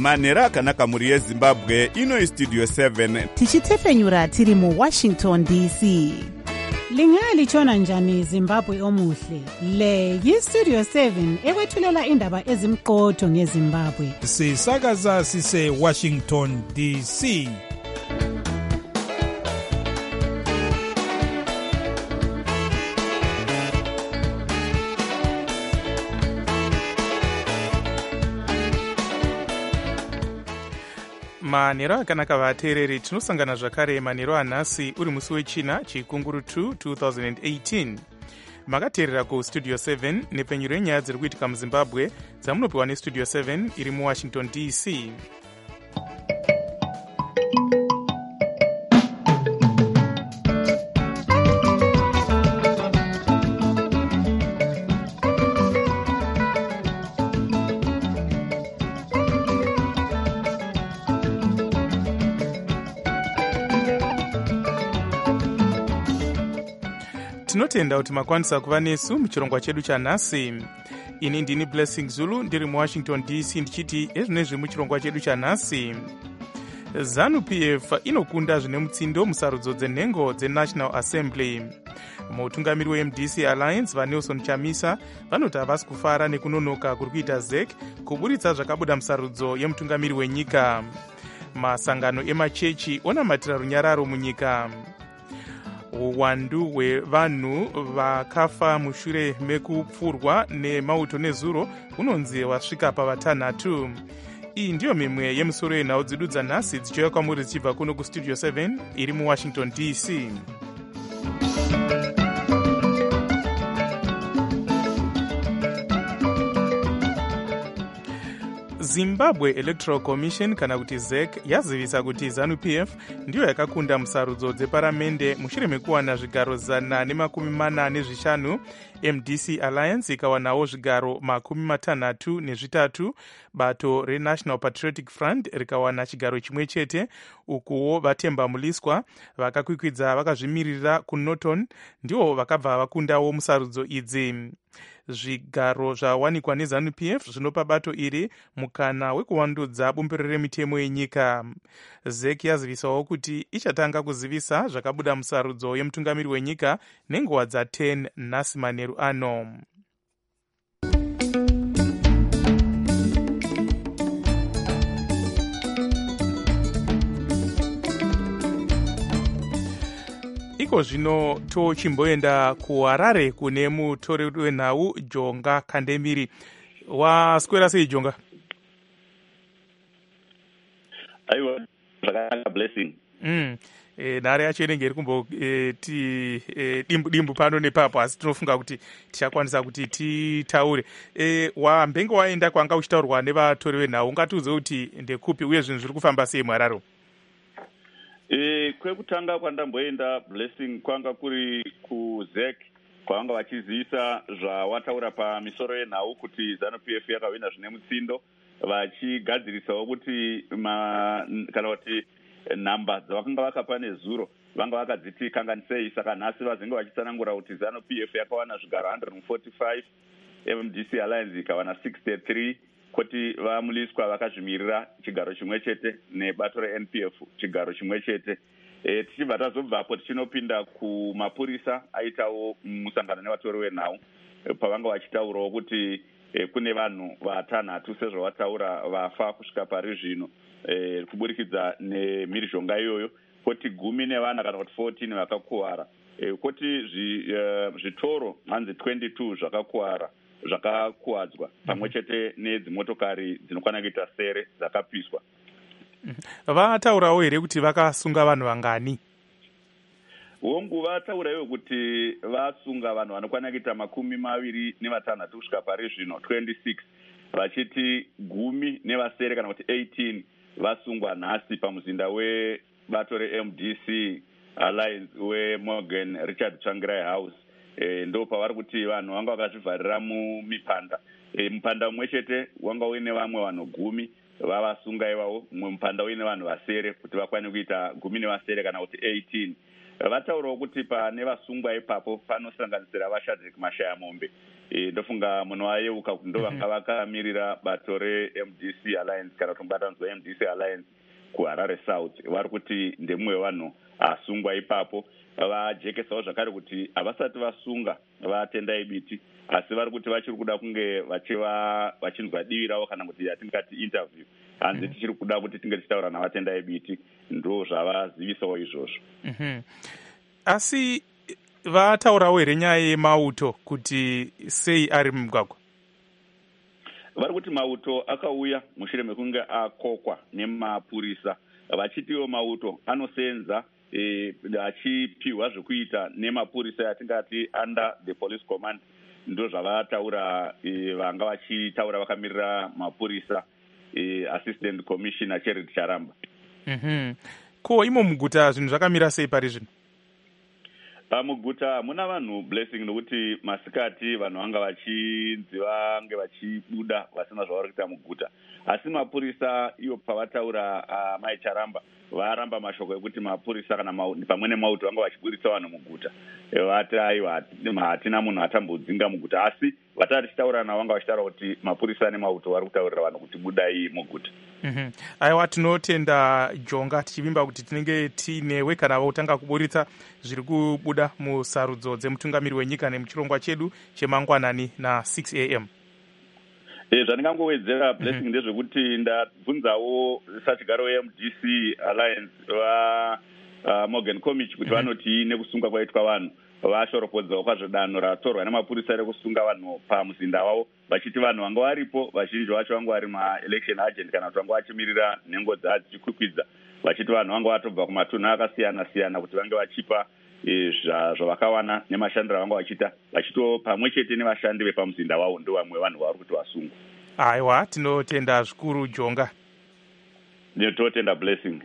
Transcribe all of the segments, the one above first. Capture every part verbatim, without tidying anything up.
manhero akanaka mhuri yezimbabwe. Ino istudio seven tichitefenyura tiri muwashington D C. Lingalitshona njani Zimbabwe omuhle? Le yistudio seven ekwethulela indaba ezimqotho ngeZimbabwe. Sisakaza sise Washington D C. manhero akanaka vateereri, tinosangana zvakare manhero anhasi uri musi wechina chikunguru two twenty eighteen. Makateerera kustudio seven nepfenyuro yenyaya dziri kuitika muzimbabwe dzamunopiwa nestudio seven iri muwashington D C. Tinotenda kuti makwanisa kuva nesu muchirongwa chedu chanhasi. Ini ndini Blessing Zulu ndiri muwashington D C ndichiti ezvinezvi muchirongwa chedu chanhasi. ZANU P F inokunda zvine mutsindo musarudzo dzenhengo dzeNational Assembly. Mutungamiri weM D C Alliance vaNelson Chamisa vanoti havasi kufara nekunonoka kuri kuita Z E C kuburitsa zvakabuda musarudzo yemutungamiri wenyika. Masangano emachechi onamatira runyararo munyika. Uwandu hwevanhu vakafa mushure mekupfurwa nemauto nezuro unonzi wasvika pavatanhatu. Iyi ndiyo mimwe yemusoro yenhau dzedu dzanhasi dzichiuya kwamuri dzichibva kuno kustudio seven iri muwashington D C. Zimbabwe Electoral Commission kana kuti Z E C yazivisa kuti ZANU P F ndiyo yakakunda musarudzo dzeparamende mushure mekuwana zvigaro zana nemakumi mana nezvishanu. M D C Alliance ikawanawo zvigaro makumi matanhatu nezvitatu. Bato reNational Patriotic Front rikawana chigaro chimwe chete. Ukuwo vatemba muliswa vakakwikwidza vakazvimirira kuNorton ndiwo vakabva vakundawo musarudzo idzi. Zvigaro zvawanikwa neZANU P F zvinopa bato iri mukana wekuwandudza bumbiro remitemo yenyika. Z E C yazivisawo kuti ichatanga kuzivisa zvakabuda musarudzo yemutungamiri wenyika nenguva dza10 nhasi manheru ano. Iko zvino tochimboenda kuHarare kune mutori wenhau Jonga Kandemiri. Waswera sei Jonga? Aiwa, zvakanaka Blessing. Mm. E, nhare yacho inenge iri kumbo e, ti e, dimbu, dimbu pano nepapo, asi tinofunga kuti tichakwanisa kuti titaure. E, wambenge waenda kwanga uchitaurwa nevatori venhau, ungatiudze kuti ndekupi uye zvinhu zviri kufamba sei muHarare? E, kwekutanga kwandamboenda Blessing kwanga kuri kuZ E C kwanga vachizivisa zvawataura pamisoro yenhau kuti ZANU P F yakawina zvine mutsindo, vachigadzirisawo kuti ma, kana kuti nhamba dzavakanga vakapa nezuro vanga vakadziti kanganisei. Saka nhasi vazinge vachitsanangura kuti ZANU P F yakawana zvigaro one hundred forty-five, M D C Alliance ikawana sixty-three, kuti vamuliswa vakazvimirira chigaro chimwe chete nebato reN P F chigaro chimwe chete. E, tichibva tazobvapo tichinopinda kumapurisa aitawo musangano nevatori venhau pavanga vachitaurawo kuti e, kune vanhu vatanhatu sezvavataura vafa kusvika pari zvino e, kuburikidza nemhirizhonga iyoyo, kuti gumi nevana kana kuti fourteen vakakuwara, e, kuti zvitoro uh, hanzi twenty-two zvakakuwara zvakakuwadzwa pamwe chete nedzimotokari dzinokwana kuita sere dzakapiswa. Vataurawo here kuti vakasunga vanhu vangani? Hongu vataura iwo kuti vasunga vanhu vanokwana kuita makumi maviri nevatanhatu kusvika pari zvino twenty-six, vachiti gumi nevasere kana kuti eighteen vasungwa nhasi pamuzinda webato reM D C Alliance weMorgan Richard Tsvangirai House. E, ndo pavari kuti vanhu vanga vakazvivharira mumipanda. E, mupanda umwe chete wanga uine vamwe vanhu gumi vavasunga ivawo, mumwe mupanda uine vanhu vasere kuti vakwane kuita gumi nevasere kana kuti eighteen. vataurawo kuti pane vasungwa ipapo panosanganisira vaShadrack Mashayamombe. E, ndofunga munhu wayeuka kuti ndo vanga vakamirira bato reM D C Alliance kana kuti mubatanidzwa weM D C Alliance kuHarare South. Vari kuti ndemumwe wevanhu asungwa ipapo. Vajekesawo zvakare kuti havasati vasunga vatendai biti, asi vari kuti vachiri kuda kunge vachiva vachinzwa divi ravo kana kuti yatingati interview. Hanzi tichiri kuda kuti tinge tichitaura navatendai biti, ndo zvavazivisawo izvozvo. Mm-hmm. Asi vataurawo here nyaya yemauto kuti sei ari mumugwagwa? Vari kuti mauto akauya mushure mekunge akokwa nemapurisa, vachitiwo mauto anosenza achipiwa zvekuita nemapurisa yatingati under the police command. Ndo zvavataura vanga vachitaura vakamirira mapurisa, assistant commissioner Charity Charamba. Mm-hmm. Ko imo muguta zvinhu zvakamira sei pari zvino? Muguta muna vanhu Blessing, nokuti masikati vanhu vanga vachinzi vange vachibuda vasina zvavari kuita muguta, asi mapurisa iwo pavataura uh, Mai Charamba varamba mashoko ekuti mapurisa kana pamwe nemauto vanga vachibudisa vanhu muguta. Vati aiwa hatina munhu atambodzinga muguta, asi vatari tichitaura navo vanga vachitaura kuti mapurisa nemauto vari kutaurira vanhu kuti budai muguta. Mm-hmm. Aiwa, tinotenda Jonga, tichivimba kuti tinenge tinewe kana vautanga kuburitsa zviri kubuda musarudzo dzemutungamiri wenyika nemuchirongwa chedu chemangwanani na six a m. E, zvandingangowedzera Blessing mm-hmm. ndezvekuti ndabvunzawo sachigaro weM D C Alliance va uh, Morgan Comich kuti mm-hmm. vanoti nekusungwa kwaitwa vanhu vashoropodzawo kwazvo danho ratorwa nemapurisa rekusunga vanhu pamuzinda wavo, vachiti vanhu vanga varipo vazhinji vacho vanga vari ma-election agent kana kuti vanga vachimirira nhengo dzadzikwikwidza, vachiti vanhu vanga vatobva kumatunhu akasiyana siyana kuti vange vachipa zvavakawana nemashandiro avanga vachiita, vachito pamwe chete nevashandi vepamuzinda wavo ndo vamwe vanhu vari kuti vasungwa. Aiwa, tinotenda zvikuru Jonga. Totenda Blessing.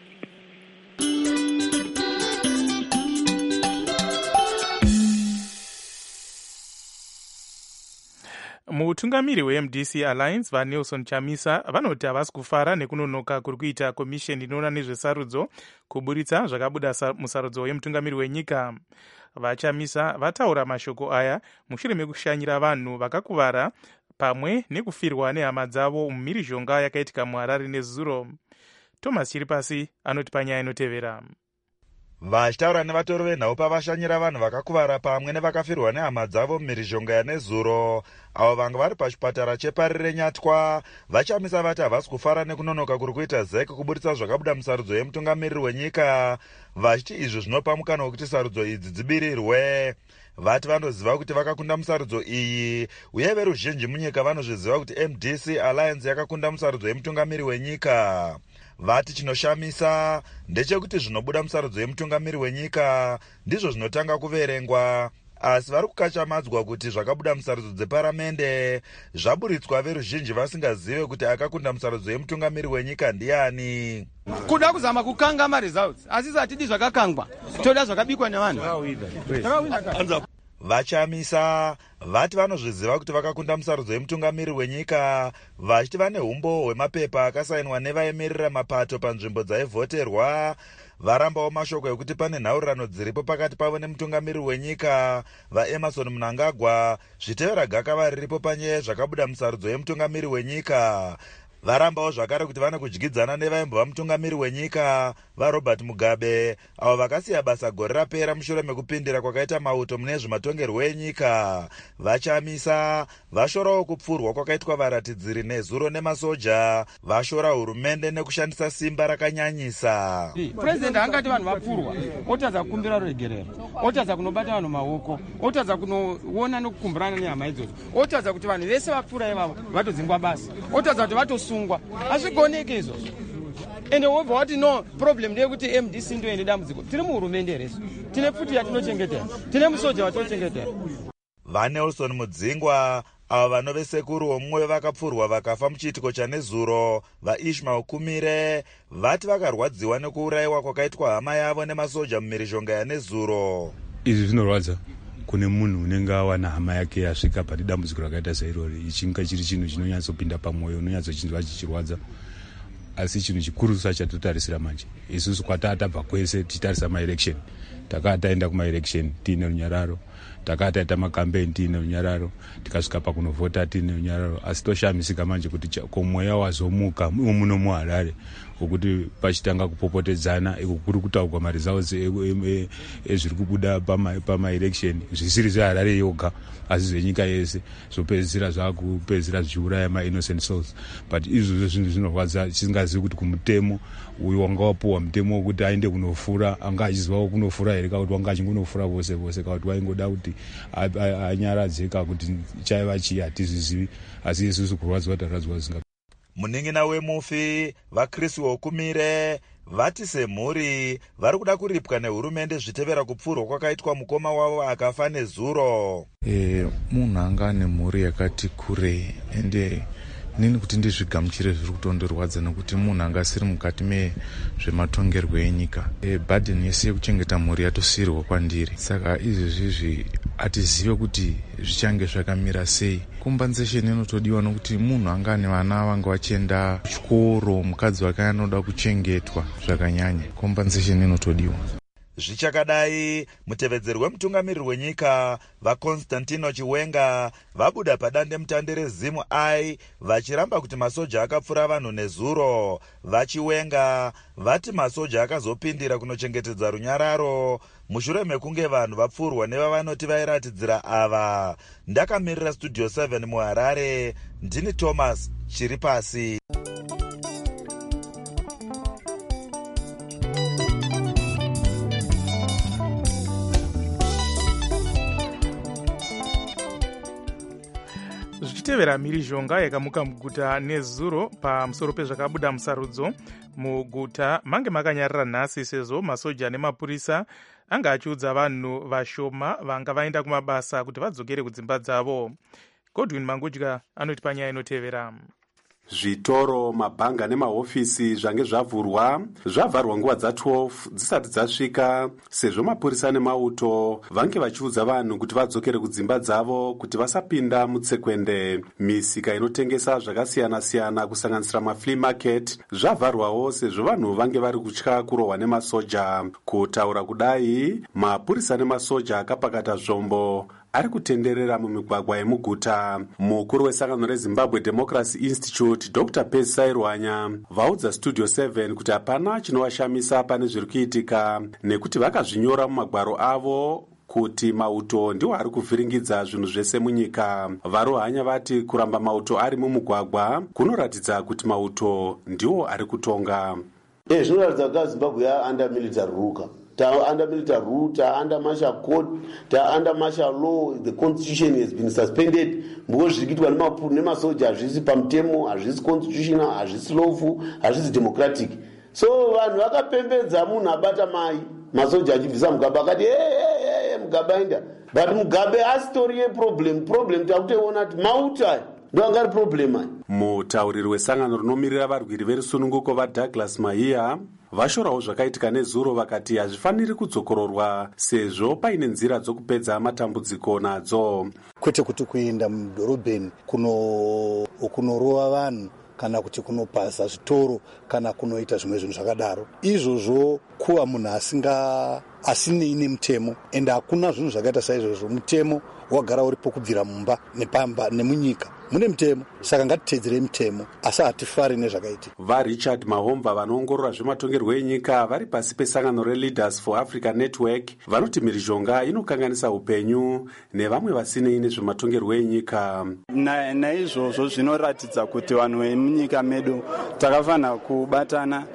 Mutungamiri weM D C Alliance vaNelson Chamisa vanoti havasi kufara nekunonoka kuri kuita komisheni inoona nezvesarudzo kuburitsa zvakabuda musarudzo wemutungamiri wenyika. VaChamisa vataura mashoko aya mushure mekushanyira vanhu vakakuvara pamwe nekufirwa nehama dzavo mumhirizhonga yakaitika muHarare nezuro. Thomas Chiripasi anoti panyaya inotevera. Vachitaura nevatori venhau pavashanyira vanhu vakakuvara pamwe nevakafirwa nehama dzavo mumhirizhonga yanezuro, avo vanga vari pachipatara cheparire Nyatwa, VaChamisa vati havasi kufara nekunonoka kuri kuita zek kuburitsa zvakabuda musarudzo yemutungamiriri wenyika, vachiti izvi zvinopa mukana wekuti sarudzo idzi dzibirirwe. Vati vanoziva kuti vakakunda musarudzo iyi, uye veruzhinji munyika vanozviziva kuti M D C Alliance yakakunda musarudzo yemutungamiri wenyika. Vati chinoshamisa ndechekuti zvinobuda musarudzo yemutungamiri wenyika ndizvo zvinotanga kuverengwa, asi vari kukachamadzwa kuti zvakabuda musarudzo dzeparamende zvaburitswa veruzhinji vasingazive kuti akakunda musarudzo yemutungamiri wenyika ndiani. Kuda kuzama kukanga maresults asi satidi zvakakangwa, toda zvakabikwa nevanhu. VaChamisa vati vanozviziva kuti vakakunda musarudzo yemutungamiri wenyika, vachiti vane umbo hwemapepa akasainwa nevaemerera mapato panzvimbo dzaivhoterwa. Varambawo mashoko ekuti pane nhaurirano dziripo pakati pavo nemutungamiri wenyika vaEmerson Mnangagwa, zvitevera gakava riripo panyaya zvakabuda musarudzo yemutungamiri wenyika. Varambawo zvakare kuti vane kudyidzana nevaimbova mutungamiri wenyika vaRobert Mugabe, avo vakasiya basa gore rapera mushure mekupindira kwakaita mauto mune zvematongerwo enyika. VaChamisa vashorawo kupfurwa kwakaitwa varatidziri nezuro nemasoja, vashora hurumende nekushandisa simba rakanyanyisa. President angati vanhu vapfurwa, otadza kukumbira ruregerero, otadza kunobata vanhu maoko, otadza kunoona nekukumburana nehama idzodzo, otadza kuti vanhu vese vapfura ivavo vatodzingwa basi, otadza kuti vatosungwa. Hazvigoneki izvozvo. Ende wobva wati no problem ndeyekuti M D C ndoende dambudziko. Tiri muhurumende resu, tine pfuti yatinochengetera, tine musoja watinochengetera. VaNelson Mudzingwa avo vanove sekuru vomumwe vevakapfurwa vakafa muchiitiko chanezuro, vaIshmael Kumire, vati vakarwadziwa nekuurayiwa kwakaitwa hama yavo nemasoja mumhirizhonga yanezuro. Izvi zvinorwadza kune munhu unenge awana hama yake yasvika pane dambudziko rakaita sairori, ichinga chiri chinhu chinonyatsopinda pamwoyo, unonyatsochinzwa chichirwadza. Asi chinhu chikuru sacho chatotarisira manje isusu kwatatabva kwese tichitarisa maelection takati taenda kumaelection tiine runyararo, takati taita makampeini tiine runyararo, tikasvika pakunovhota tiine runyararo. Asi toshamisika manje kuti komweya wazomuka muno muHarare ukuti pachitanga kupopotedzana iko kuri kutaurwa maresults ezviri kubuda pamaelection zvisiri zveHarare yoga asi zvenyika yese, zvopedzisira zvakupedzisira zvichiuraya mainnocent souls. But izvozvo zvinhu zvinorwadza chisingazivi kuti kumutemo uyu wanga wapuwa mutemo wekuti aende kunofura anga achizivawo kunofura here kana kuti wanga achingonofura vose vose kana kuti waingoda kuti anyaradze kana kuti chaiva chii hatizvizivi, asi isusu kurwadziwa tarwadziwa zvisinga. Muning'ina wemufi vaKristu vokumire vati semhuri vari kuda kuripwa nehurumende zvitevera kupfurwa kwakaitwa mukoma wavo akafa nezuro. E, munhu anga ane mhuri yakati kure ende nini kuti ndizvigamuchire zviri kutondirwadza nekuti munhu anga asiri mukati mezvematongerwo enyika. E, bhadheni yese yekuchengeta mhuri yatosiyirwa kwandiri, saka izvezvizvi hatizive kuti zvichange zvakamira sei. Compensation inotodiwa nokuti munhu anga ane vana vanga vachienda kuchikoro, mukadzi wake anoda kuchengetwa zvakanyanya, compensation inotodiwa. Zvichakadai, mutevedzeri wemutungamiriri wenyika vaConstantino Chiwenga vabuda padande mutande reZimu I vachiramba kuti masoja akapfura vanhu nezuro. VaChiwenga vati masoja akazopindira kunochengetedza runyararo mushure mekunge vanhu vapfurwa nevavanoti vairatidzira ava. Ndakamirira Studio seven muHarare, ndini Thomas Chiripasi. Zvichitevera mhirizhonga yakamuka muguta nezuro pamusoro pezvakabuda musarudzo muguta mange makanyarara nhasi sezvo masoja nemapurisa anga achiudza vanhu vashoma vanga vaenda kumabasa kuti vadzokere kudzimba dzavo. Godwin Mangudya anoti panyaya inotevera. Zvitoro, mabhanga nemahofisi zvange zvavhurwa zvavharwa nguva dza12 dzisati dzasvika sezvo mapurisa nemauto vange vachiudza vanhu kuti vadzokere kudzimba dzavo kuti vasapinda mutsekwende. Misika inotengesa zvakasiyana siyana kusanganisira maflea market zvavharwawo sezvo vanhu vange vari kutya kurohwa nemasoja. Kutaura kudai, mapurisa nemasoja akapakata zvombo ari kutenderera mumigwagwa yemuguta. Mukuru wesangano reZimbabwe Democracy Institute Doctor Percy Sairwanya vaudza Studio seven kuti hapana chinovashamisa pane zviri kuitika nekuti vakazvinyora mumagwaro avo kuti mauto ndiwo ari kuvhiringidza zvinhu zvese munyika. Varohanya vati kuramba mauto ari mumugwagwa kunoratidza kuti mauto ndiwo ari kutonga. Eh, zvinoratidza kuti Zimbabwe ya under military rule. Ta under military rule, ta under martial court, ta under martial law, the constitution has been suspended. Mbo zvikitwa nemapu nemasoja hazvisi pamutemo, hazvisi constitutional, hazvisi lawful, hazvisi democratic. So vanhu vakapembedza munhu abata mai, masoja achibvisa Mugabe akati hey, hey, hey, Mugabe aenda. But Mugabe asitory ye problem, problem takutoona kuti mauta ndo angari problem. Mutauriri wesangano rinomirira varwiri verusununguko vaDouglas Mahia vashorawo zvakaitika nezuro vakati hazvifaniri kudzokororwa sezvo paine nzira dzokupedza matambudziko nadzo. Kwete kuti kuenda mudhorobheni kuno kunorova vanhu kana kuti kunopasa zvitoro kana kunoita zvimwe zvinhu zvakadaro. Izvozvo kuva munhu asinga asine ine mutemo ende hakuna zvinhu zvakaita saizvozvo. Mutemo wagara uripo kubvira mumba nepamba nemunyika mune mutemo, saka ngatiteedzere mutemo asi hatifari nezvakaitika. VaRichard Mahomba vanoongorora zvematongerwo enyika vari pasi pesangano reLeaders for Africa Network vanoti mhirizhonga inokanganisa upenyu nevamwe vasinei nezvematongerwo enyika. Naizvozvo zvinoratidza kuti vanhu vemunyika medu takafanira kubatana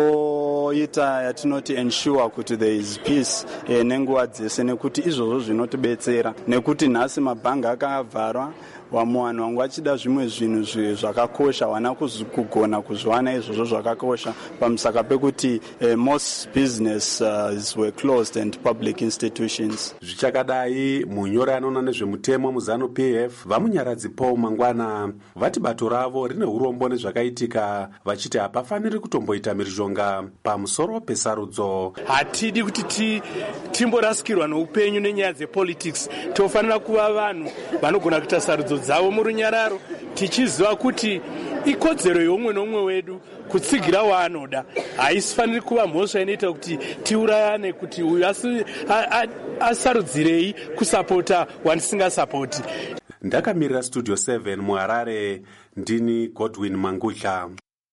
toita yatinoti ensure kuti there is peace eh, nenguva dzese nekuti izvozvo zvinotibetsera nekuti nhasi mabhanga akavharwa vamwe vanhu vangu vachida zvimwe zvinhu zvakakosha wana kugona kuzviwana izvozvo zvakakosha pamusaka pekuti eh, most businesses uh, were closed and public institutions. Zvichakadai, munyori anoona nezvemutemo muzano P F vamunyaradzi Paul Mangwana vati bato ravo rine urombo nezvakaitika vachiti hapafaniri kutomboita mhirizhonga pamusoro pesarudzo. Hatidi kuti timborasikirwa noupenyu nenyaya dzepolitics, tofanira kuva vanhu vanogona kuita sarudzo dzavo murunyararo tichiziva kuti ikodzero yeumwe neumwe wedu kutsigira waanoda. Haisifaniri kuva mhosva inoita kuti tiurayane kuti uyu asarudzirei kusapota wandisingasapoti. Ndakamirira Studio seven muHarare, ndini Godwin Mangudla.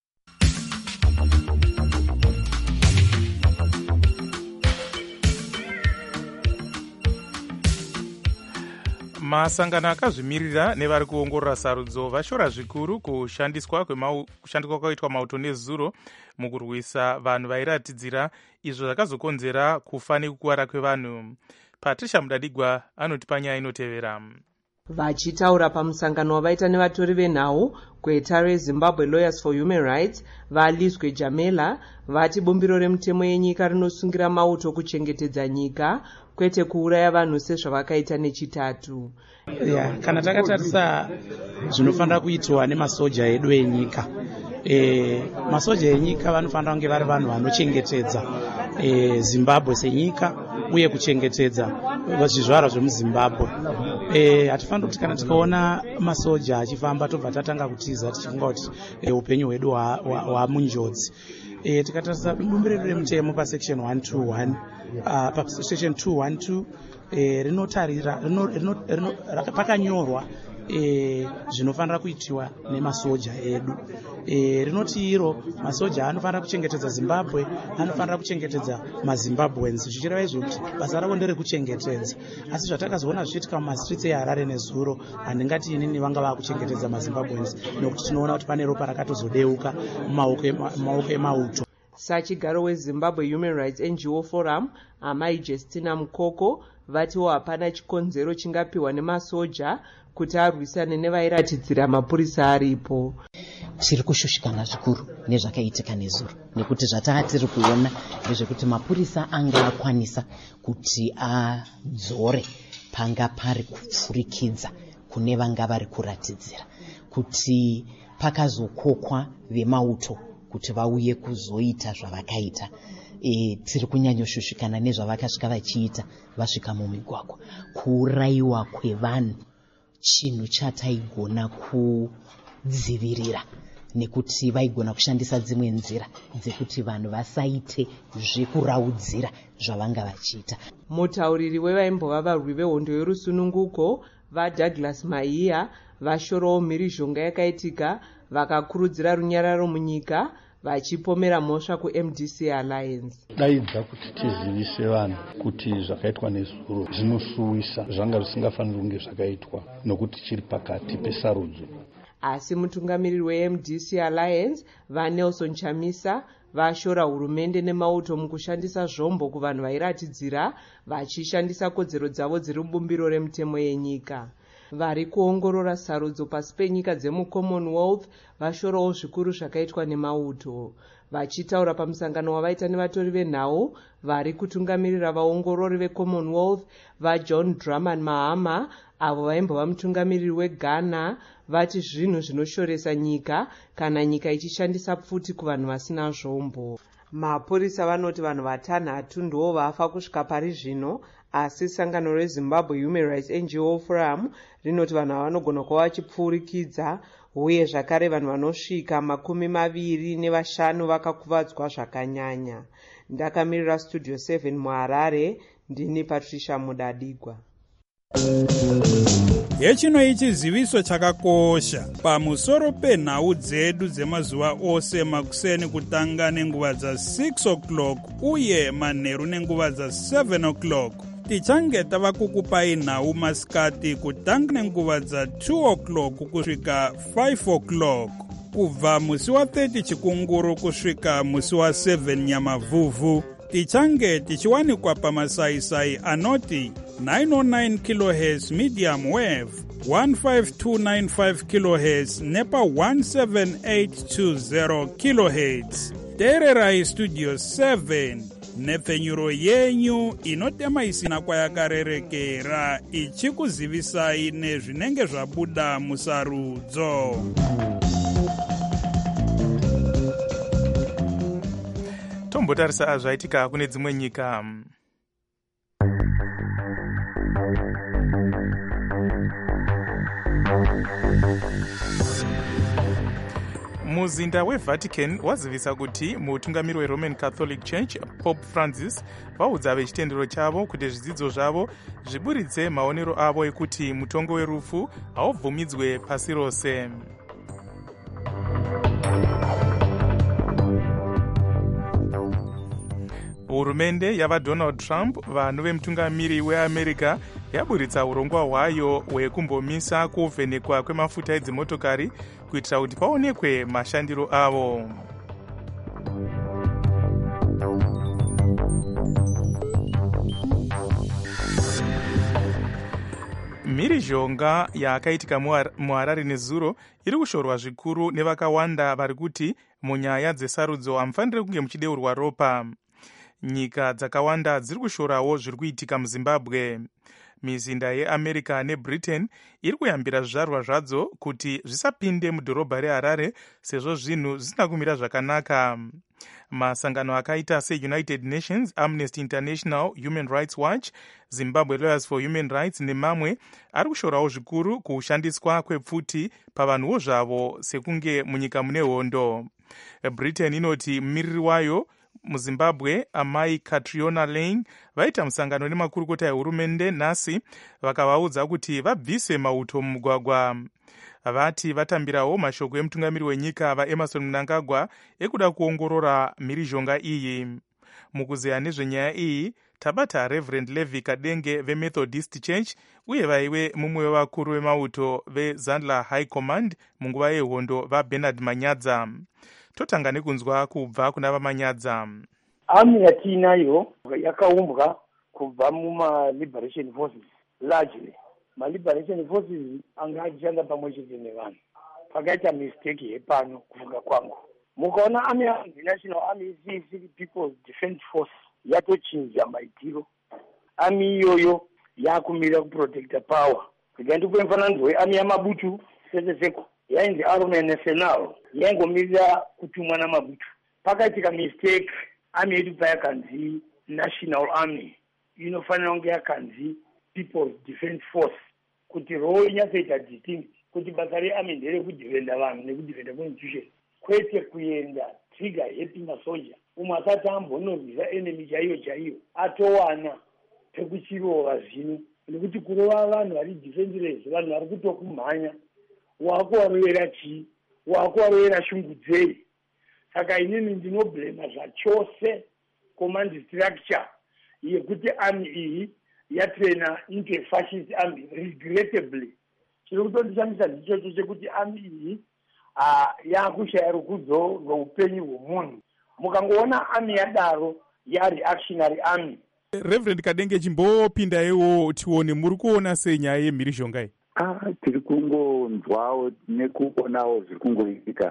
Masangano akazvimirira nevari kuongorora sarudzo vashora zvikuru kushandiswa kushandiswa kwaitwa mauto nezuro mukurwisa vanhu vairatidzira, izvo zvakazokonzera kufa nekukuwara kwevanhu. Patricia Mudadigwa anotipa nyaya inotevera. Vachitaura pamusangano wavaita nevatori venhau kuHarare Zimbabwe Lawyers for Human Rights, vaLizwe Jamela vati bumbiro remutemo yenyika rinosungira mauto kuchengetedza nyika kwete kuuraya vanhu sezvavakaita nechitatu. Yeah, kana takatarisa zvinofanira kuitwa nemasoja edu enyika, e, masoja enyika vanofanira kunge vari vanhu vanochengetedza e, Zimbabwe senyika uye kuchengetedza zvizvarwa zvemuZimbabwe. E, hatifanira kuti kana tikaona masoja achifamba tobva tatanga kutiza tichifunga kuti e, upenyu hwedu hwamunjodzi. E, tikatarisa bumbiro remutemo pasection one twenty-one uh, pasection two twelve e, rinotarira rino, rino, rino, pakanyorwa e, zvinofanira kuitiwa nemasoja edu. E, rinoti iro masoja anofanira kuchengetedza Zimbabwe, anofanira kuchengetedza maZimbabweans, zvichireva izvo kuti basa ravo nderekuchengetedza. Asi zvatakazoona zvichiitika mumastreets eHarare nezuro, handingati inini vanga vakuchengetedza maZimbabweans, nokuti tinoona kuti pane ropa rakatozodeuka mumaoko emauto. Sachigaro weZimbabwe Human Rights N G O Forum, Amai Justina Mukoko, vatiwo hapana chikonzero chingapiwa nemasoja kuti arwisane nevairatidzira mapurisa aripo. Tiri kushushikana zvikuru nezvakaitika nezuro, nekuti zvataa tiri kuona ndezvekuti mapurisa anga akwanisa kuti adzore panga pari kupfurikidza kune vanga vari kuratidzira, kuti pakazokokwa vemauto kuti vauye kuzoita zvavakaita. E, tiri kunyanyoshushikana nezvavakasvika vachiita vasvika mumigwagwa. Kuurayiwa kwevanhu chinhu chataigona kudzivirira, nekuti vaigona kushandisa dzimwe nzira dzekuti vanhu vasaite zvekuraudzira zvavanga vachiita. Mutauriri wevaimbova varwi vehondo yerusununguko vaDouglas Maiya vashorawo mhirizhonga yakaitika, vakakurudzira runyararo munyika vachipomera mhosva kuM D C Alliance. Daidza kuti tizivise vanhu kuti zvakaitwa nezuro zvinosuwisa, zvanga zvisingafaniri kunge zvakaitwa nokuti chiri pakati pesarudzo. Asi mutungamiriri weM D C Alliance vaNelson Chamisa vashora hurumende nemauto mukushandisa zvombo kuvanhu vairatidzira vachishandisa kodzero dzavo dziri mubumbiro remutemo yenyika. Vari kuongorora sarudzo pasi penyika dzemuCommonwealth vashorawo zvikuru zvakaitwa nemauto. Vachitaura pamusangano wavaita nevatori venhau vari kutungamirira vaongorori veCommonwealth vaJohn Drummond Mahama, avo vaimbova mutungamiriri weGhana, vati zvinhu zvinoshoresa nyika kana nyika ichishandisa pfuti kuvanhu vasina zvombo. Mapurisa vanoti vanhu vatanhatu ndivo vafa kusvika pari zvino, asi sangano reZimbabwe Human Rights N G O Forum rinoti vanhu vanogona kuva vachipfuurikidza, uye zvakare vanhu vanosvika makumi maviri nevashanu vakakuvadzwa zvakanyanya. Ndakamirira Studio seven muHarare, ndini Patricia Mudadigwa. Yechino chiziviso chakakosha pamusoro penhau dzedu dzemazuva ose makuseni kutanga nenguva dza six o'clock uye manheru nenguva dza seven o'clock. Tichange tava kukupai nhau masikati kutanga nenguva dza two o'clock kusvika five o'clock. Kubva musi wa thirty chikunguru kusvika musi wa seven nyamavhuvhu. Tichange tichiwanikwa pamasaisai anoti nine oh nine kilohertz medium wave, one five two nine five kilohertz nepa one seven eight two zero kilohertz. Teererai Studio seven nepfenyuro yenyu inotema isina kwayakarerekera ichikuzivisai nezvinenge zvabuda musarudzo. Tombotarisa zvaitika kune dzimwe nyika. muzinda wevatican wazivisa kuti mutungamiri weroman catholic church pope francis vaudza vechitendero chavo kuti zvidzidzo zvavo zviburitse maonero avo ekuti mutongo werufu haubvumidzwe pasi rose. hurumende yavadonald trump, vanhu vemutungamiri weamerica, yaburitsa urongwa hwayo hwekumbomisa kuvhenekwa kwemafuta edzimotokari kuitira kuti paonekwe mashandiro avo. mhirizhonga yakaitika muharare nezuro iri kushorwa zvikuru nevakawanda vari kuti munyaya dzesarudzo hamufaniri kunge muchideurwa ropa. nyika dzakawanda dziri kushorawo zviri kuitika muzimbabwe. mizinda yeamerica nebritain iri kuyambira zvizvarwa zvadzo kuti zvisapinde mudhorobha reharare sezvo zvinhu zvisina kumira zvakanaka. masangano akaita seunited nations, amnesty international, human rights watch, zimbabwe lawyers for human rights nemamwe ari kushorawo zvikuru kushandiswa kwepfuti pavanhuwo zvavo sekunge munyika mune hondo. britain inoti mumiriri wayo muzimbabwe amai Catriona Laing vaita musangano nemakurukota ehurumende nhasi vakavaudza kuti vabvise mauto mumugwagwa. vati vatambirawo mashoko emutungamiri wenyika vaEmerson Mnangagwa ekuda kuongorora mhirizhonga iyi. mukuzeya nezvenyaya iyi tabata Reverend Levi Kadenge veMethodist Church uye vaive mumwe wevakuru vemauto veZandla High Command munguva yehondo vaBernard Manyadza. totanga nekunzwa kubva kuna vaManyadza. Ami yatinayo yakaumbwa kubva muma-liberation forces largely. Ma-liberation forces anga achishanda pamwe chete nevanhu. Pakaita mistake yepano kufunga kwangu. Mukaona Army National Army People's Defense Force yatochinja maitiro. Army iyoyo yakumira kuprotecta power. Kuga ndikupe mfananidzo weArmy yamabutu sese yainzi Army National yaingomirira kutumwa namabutu. Pakaitika mistake Army yedu payakanzi National Army inofanira kunge yakanzi People's Defense Force kuti role inyasoita distinct kuti basa rearmy nderekudhivenda vanhu nekudhivenda constitution kwete kuenda trigger happy masoja umwe asati ambonorwisa enemy chaiyo chaiyo atowana pekuchirova zvino nekuti kurova vanhu vari defenseless vanhu vari kutokumhanya wakuwarovera chii wakuwarovera shungu dzei. Saka inini ndinoblema zvachose command structure yekuti army iyi yatrena into a fascist army regrettably. Chiri kutondishamisa ndichocho chekuti army iyi yakushaya rukudzo rweupenyu hwemunhu. Mukangoona army yadaro yareactionary army. Reverend Kadenge, chimbopindaiwo tione muri kuona sei nyaya yemhirizhonga iyi? Ah, tiri kungonzwawo nekuonawo zviri kungoitika.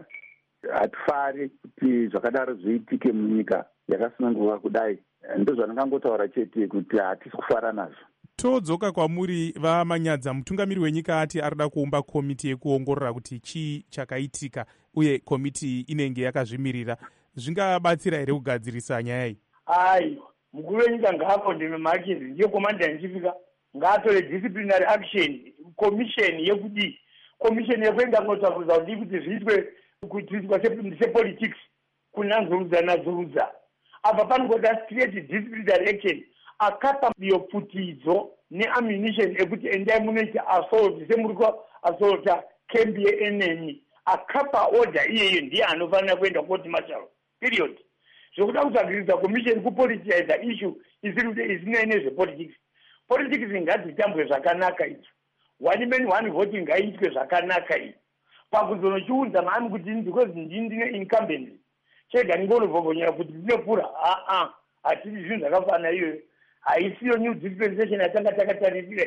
Hatifari kuti zvakadaro zviitike munyika yakasununguka kudai. Ndozvandangotaura chete kuti hatisi kufara nazvo. Todzoka kwamuri vaManyadza, mutungamiri wenyika ati arida kuumba komiti yekuongorora kuti chii chakaitika uye komiti inenge yakazvimirira. Zvingabatsira here kugadzirisa nyaya iyi? Aiwa, mukuru wenyika ngaaponde Makenzi ndiyo komanda yanchifika ngaatore disciplinary action commission yekudi commission yekuenda kunotakurisa kuti kuti zviitwe kuitwa sepolitics kunanzurudza nazurudza. Apa panogoda straight disciplinary action akapa yopfutidzo neammunition ekuti endai munoita assault semuri kuassaulta camp yeenemy. Akapa order iyeyo ndiye anofanira kuenda court martial period. Zvokuda kutsvagiridza commission kupolitiza issue isina nezvepolitics. Politics ngadzitambwe zvakanaka izvo. One man one voting ngaitwe zvakanaka izvo. Pakuzonochiudza maami kuti because ndini ndine incumbent chega ndingonovhogonyera kuti ndinopura aa hatisi zvinhu zvakafanana iyoyo. Haisiyo new dispensation yatanga takatarisira.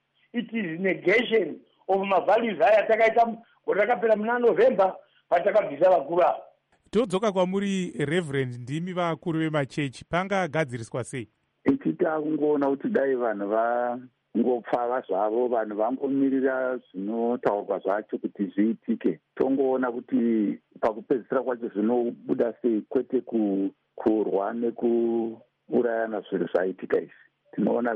It is negation of mavalues aya takaita gotakapera muna November patakabvisa vakuru ava. Todzoka kwamuri Reverend, ndimi vakuru vemachechi, pangagadziriswa sei? Ichita kungoona kuti dai vanhu vangopfava zvavo, vanhu vangomirira zvinotaurwa zvacho kuti zviitike. Tongoona kuti pakupedzisira kwacho zvinobuda sei, kwete kurwa nekuurayana zviro zvaitika izvi. Tinoona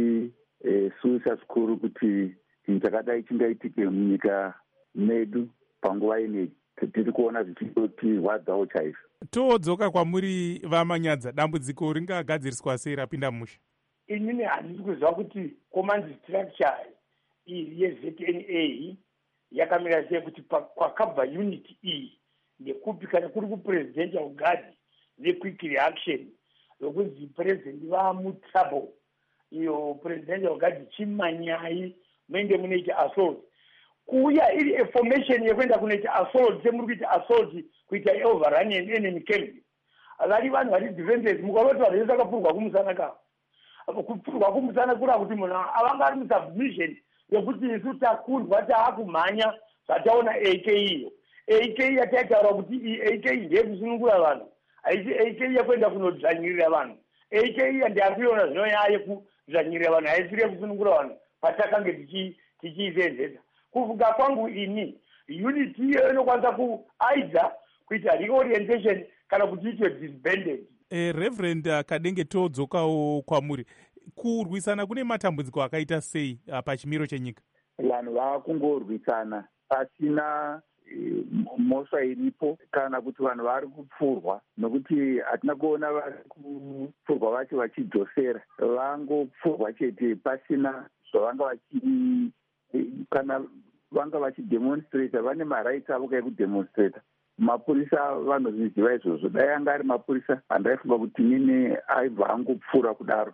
zvichisuwisa zvikuru kuti chinhu chakadai chingaitike munyika medu panguva ineyi. tiri kuona zvichitotirwadzawo chaizvo. Todzoka kwamuri vaManyadza, dambudziko ringagadziriswa sei rapinda musha? Inini handisi kuziva kuti command structure iyi ye-Z N A yakamira sei, kuti kwakabva unit iyi ndekupi, kana kuri kupresidential guard ne-quick reaction yokunzi president vamutrouble, iyo presidential guard chimanyai mende munechi assault, kuuya iri information yekuenda kunechi assault, semuri kuita assault kuita overrun and enemy camp, vari vanhu vari defenders, mukaona kuti vanhu vese vakapfurwa kumusana kavo. Kupfurwa kumusana kuri kuti munhu avanga ari musubmission yekuti isu takurwa taakumhanya zvataona A K iyo. A K yataitaura kuti A K ndeyekusunungura vanhu, haisi A K yekuenda kunodzvanyirira vanhu. A K ndeyari kuiona zvino yayekudzvanyirira vanhu, haisi yekusunungura vanhu patakange tichiisenzesa. Kufunga kwangu ini unity iyo inokwanisa kuaidha kuita reorientation kana kuti itwe disbanded. Eh, Reverend uh, Kadenge, todzokawo kwamuri, kurwisana kune matambudziko akaita sei uh, pachimiro chenyika? Vanhu vakungorwisana pasina e, mhosva iripo kana kuti vanhu vari kupfurwa, nokuti hatina kuona vari kupfurwa vacho vachidzosera, vangopfurwa chete pasina zvavanga vachiri e, kana vanga vachidemonstrata, vane marights avo ekudemonstrata. Mapurisa vanozviziva izvozvo. Dai anga ari mapurisa handaifunga kuti nini aibva angopfuura kudaro.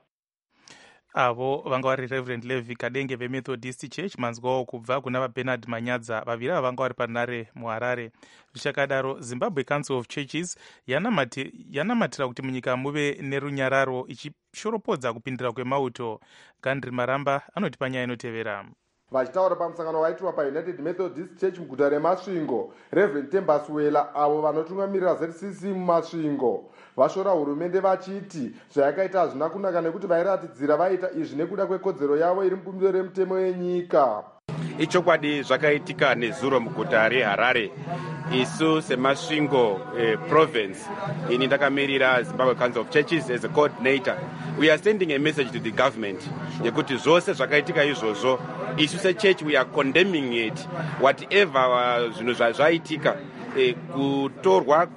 Avo vanga vari Reverend Levi Kadenge veMethodist Church, manzwawo kubva kuna vaBernard Manyadza, vaviri ava vanga vari panhare muHarare. Zvichakadaro, Zimbabwe Council of Churches yanamati, yanamatira kuti munyika muve nerunyararo, ichishoropodza kupindira kwemauto. Gandri Maramba anoti panyaya inotevera. Vachitaura pamusangano waitwa paUnited Methodist Church muguta reMasvingo, Reverend Tembaswela avo vanotungamirira Z C C muMasvingo vashora hurumende vachiti zvayakaita hazvina kunaka nekuti vairatidzira vaita izvi nekuda kwekodzero yavo iri mubumbiro remutemo yenyika. Ichokwadi zvakaitika nezuro muguta reHarare. Isu seMasvingo eh, province, ini ndakamirira Zimbabwe Council of Churches as a coordinator. We are sending a message to the government yekuti zvose zvakaitika izvozvo, isu sechurch we are condemning it. Whatever zvinhu zvaitika, eh, kutorwa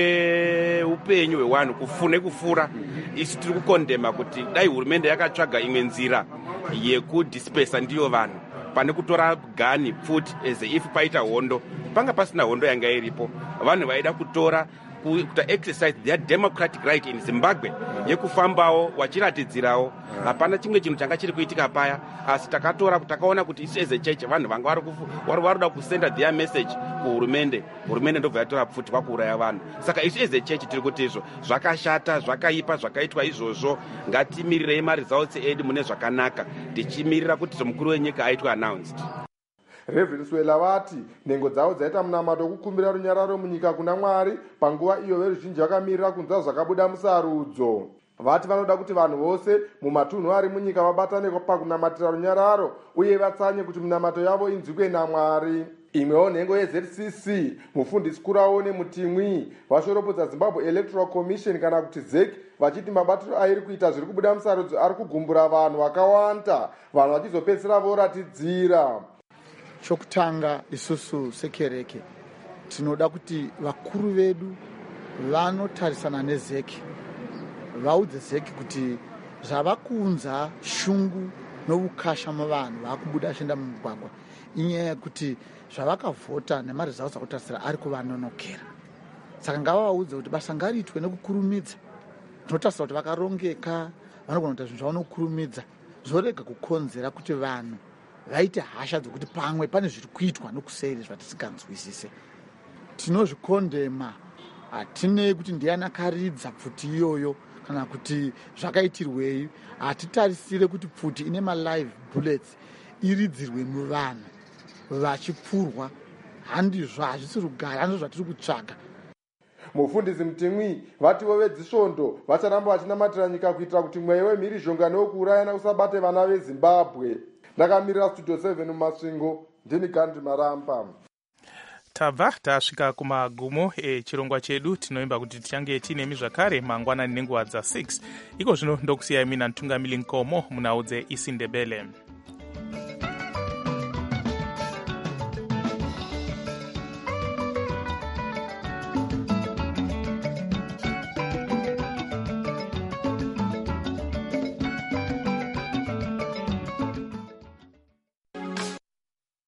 kweupenyu hwevanhu kufune kufura, isu tiri kukondema kuti dai hurumende yakatsvaga imwe nzira yekudispersa ndiyo vanhu pane kutora gani pfuti as if paita hondo. Panga pasina hondo yanga iripo, vanhu vaida kutora kuta exercise their democratic right in Zimbabwe yekufambawo wachiratidzirawo. Hapana chimwe chinhu changa chiri kuitika paya, asi takatora takaona kuti isu as a church vanhu vanga vari varoda kusenda their message kuhurumende, hurumende ndobva yatora pfuti kwakuuraya vanhu. Saka isu as a church tiri kuti izvo zvakashata, zvakaipa zvakaitwa izvozvo, ngatimirirei maresults edu mune zvakanaka, tichimirira kuti mukuru wenyika aitwe announced. Reverend Swela vati nhengo dzavo dzaita munamato wekukumbira runyararo munyika kuna Mwari panguva iyo veruzhinji vakamirira kunzwa zvakabuda musarudzo. Vati vanoda kuti vanhu vose mumatunhu ari munyika vabatane pakunamatira runyararo uye vatsanye kuti munamato yavo inzwikwe naMwari. Imwewo nhengo ye-Z C C, mufundisi Kuraone Mutimwi, vashoropodza Zimbabwe Electoral Commission kana kuti Z E C, vachiti mabatiro airi kuita zviri kubuda musarudzo ari kugumbura vanhu vakawanda, vanhu vachizopedzisira voratidzira. Chokutanga isusu sekereke tinoda kuti vakuru vedu vanotarisana neZ E C vaudze Z E C kuti zvavakunza shungu noukasha muvanhu vakubuda achienda mumugwagwa inyaya yekuti zvavakavhota nemaresults akutarisira ari kuvanonokera. Saka ngavaudze kuti basa ngariitwe nekukurumidza. Tinotarisira kuti vakarongeka vanogona kuita zvinhu zvavanokurumidza zvorega kukonzera kuti vanhu vaite hasha dzokuti pamwe pane zviri kuitwa nokuseri zvatisinganzwisise. Tinozvikondema, hatinei kuti ndiani akaridza pfuti iyoyo kana kuti zvakaitirwei. Hatitarisire kuti pfuti ine malive bullets iridzirwe muvanhu vachipfurwa. Handizvo, hazvisi rugare, handizvo zvatiri kutsvaga. Mufundisi Mutimwi vativo vedzisvondo vacharamba vachinamatira nyika kuitira kuti mweya wemhirizhonga newokuurayana usabate vana veZimbabwe. Ndakamirira Studio seven muMasvingo, ndini Gandhi Maramba. Tabva tasvika kumagumo echirongwa chedu. Tinoimba kuti tichange tinemi zvakare mangwanani nenguva dza six. Iko zvino ndokusiyai mina Ntungamili Nkomo munhau dzeIsindebele.